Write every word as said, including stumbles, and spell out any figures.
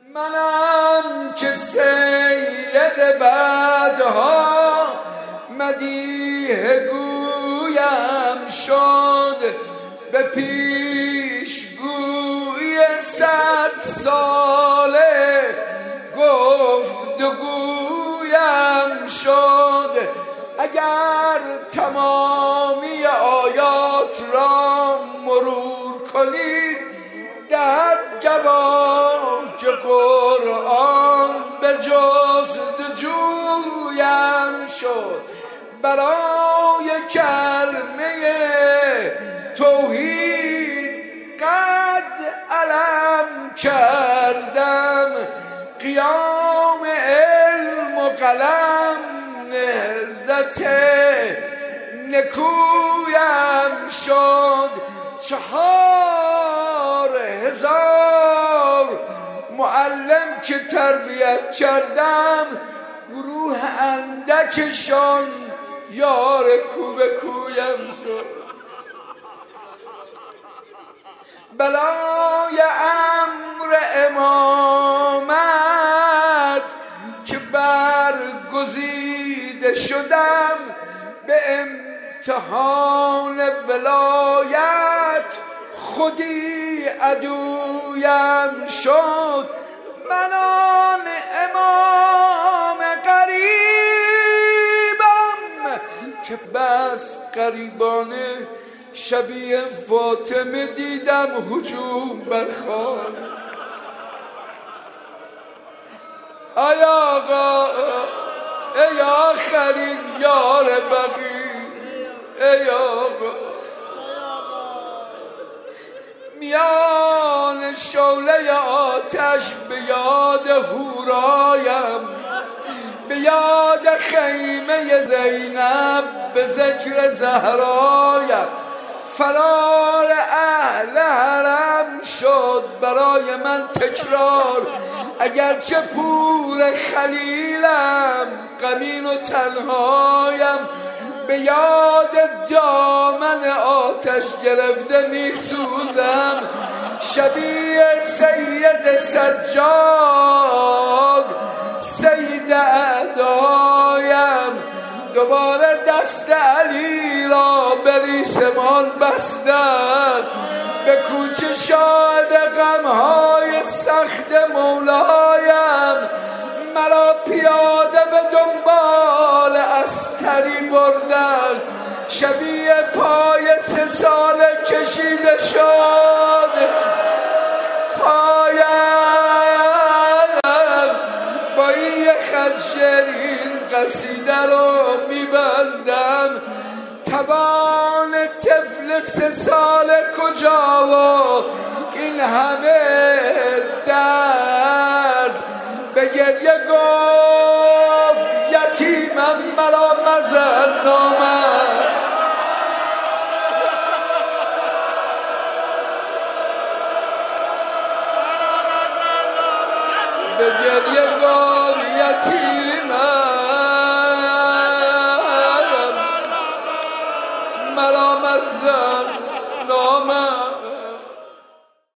منم که سید بعدها مدیح گویم شد، به پیشگوی صد ساله گفتگویم شد. اگر تمامی آیات را مرور کنید در جواب که قرآن به جستجویم شد. برای کلمه توحید قد علم کردم، قیام علم و قلم نهضت نکویم شد. چهار هزار معلم که تربیت کردم، گروه اندکشان یار کوبه کویم شد. بلای امر امامت که برگزیده شدم، به امتحان ولایت خودی عدویم شد. من آن امام قریبم که بس قریبانه شبیه فاطمه دیدم هجوم بر خانه. ای آقا ای آخرین یار بقی، ای آقا میان شعله آتش به یاد هورایم، به یاد خیمه زینب، به ذکر زهرایم. فرار اهل حرم شد برای من تکرار، اگرچه پور خلیلم غمین و تنهایم. به یاد دامن آتش گرفته می سوزم، شبیه سید سجاد سید اعدایم. دوباره دست علی را به ریسمان بستن، به کوچه شاد غمهای سخت مولایم. مرا پیاده به دنبال استری بردن، شبیه پای سه سال کشیده شد. پایم با این خط شیرین قصیده رو میبندم. توان طفل سه سال کجا و این همه در